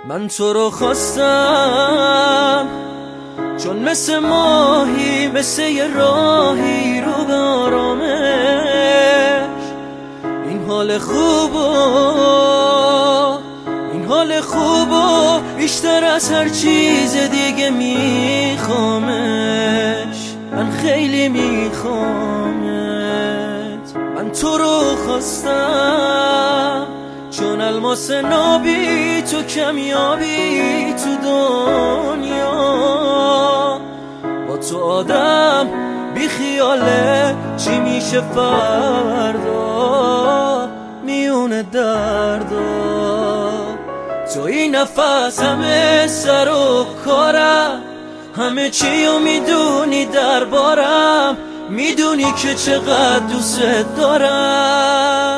من تو رو خواستم چون مثل ماهی، مثل یه راهی رو به آرامش. این حال خوبو بیشتر از هر چیز دیگه میخوامش. من خیلی میخوامت. من تو رو خواستم چون الماس نابی تو کمیابی تو دنیا. با تو آدم بی خیاله چی میشه فردا میونه دردا. تو این نفس همه سر و کارم، همه چیو میدونی دربارم، میدونی که چقدر دوست دارم.